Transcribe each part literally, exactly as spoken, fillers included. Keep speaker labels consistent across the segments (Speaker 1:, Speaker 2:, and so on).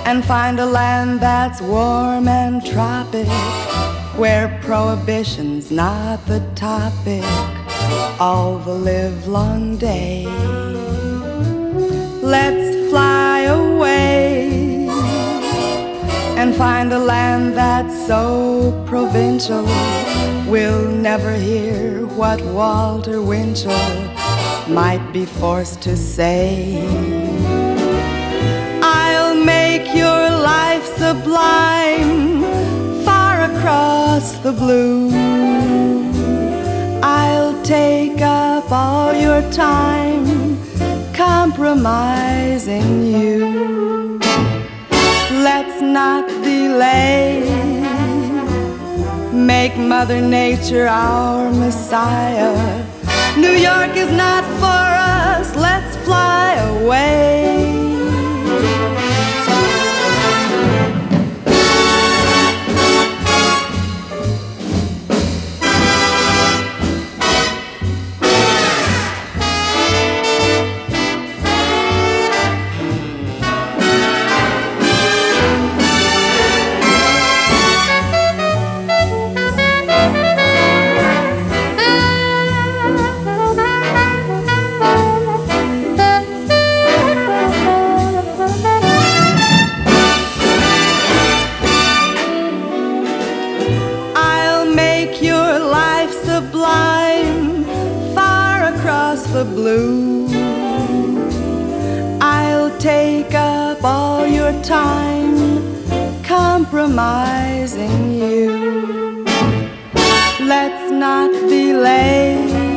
Speaker 1: and find a land that's warm and tropic, where prohibition's not the topic all the livelong day. Let's fly away and find a land that's so provincial we'll never hear what Walter Winchell might be forced to say. I'll make your life sublime far across the blue. I'll take up all your time compromising you. Let's not delay. Make Mother Nature our Messiah. New York is not for us. Let's fly away. The blue. I'll take up all your time compromising you. Let's not delay.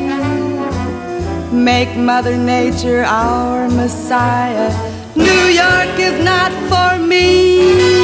Speaker 1: Make Mother Nature our Messiah. New York is not for me.